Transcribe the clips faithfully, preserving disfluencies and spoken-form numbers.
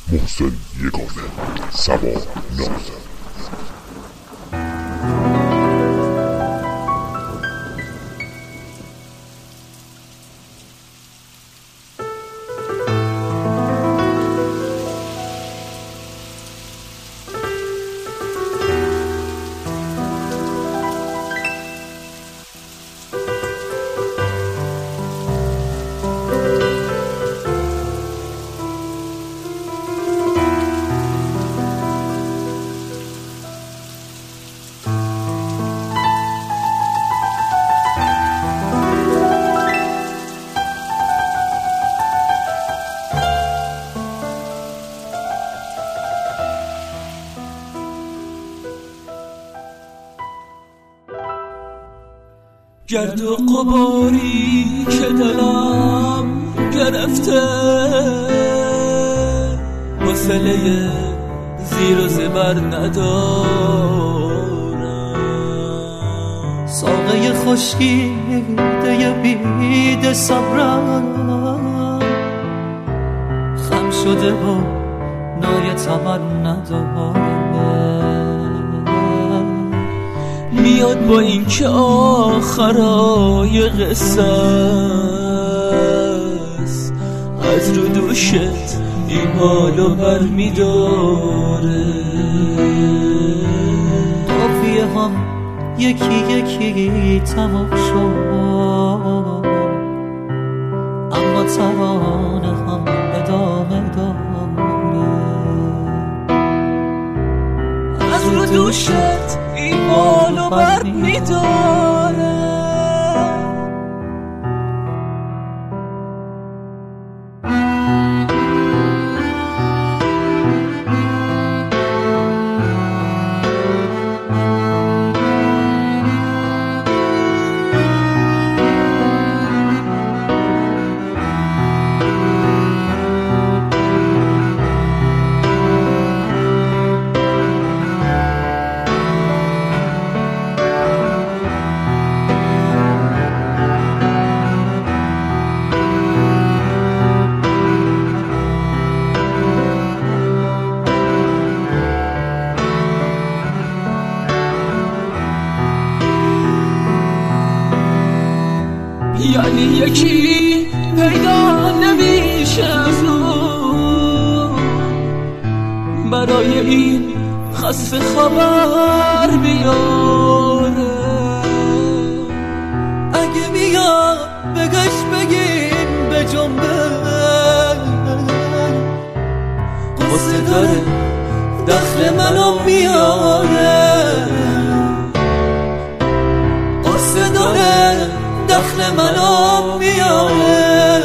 محسن یگانه، سبا نازم. گرد و غباری که دلم گرفته، حوصله زیر و زبر ندارم. ساقه خشکیده بید صبرم خم شده و نای تمر ندارم. میاد با این که آخرای قصه است، از رو دوشت این حالو بر میداره. قافیه هم یکی یکی تمام شد، اما ترانه هم ادامه داره. از رو دوشت این حالو بر میداره. یعنی یکی پیدا نمیشه از اون برای این خسته خبر بیاره. اگه میاد بگش بگین به جنبه، قصه داره دخل منو میاره. قصه داره دخل منو میاره.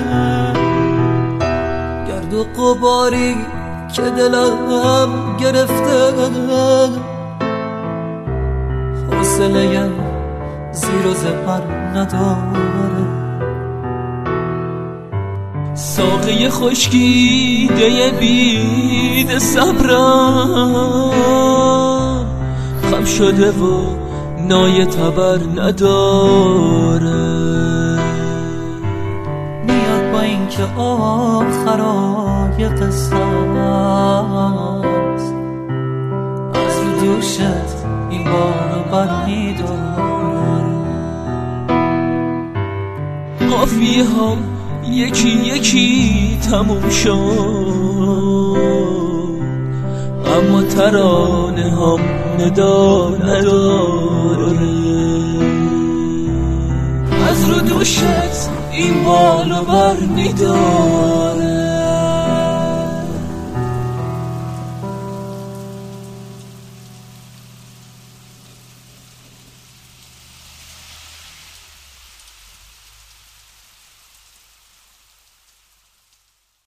گرد و غباری که دلم گرفته، حوصله زیر و زبر نداره. ساقه خشکیده بید صبرم خم شده و نای تبر نداره. میاد با این که آخرای قصه است، از رو دوشت این بارو بر میداره. قافیه هم یکی یکی تموم شد، اما ترانه هم ندا نداره. از رو دوشت این بالو بر میداره.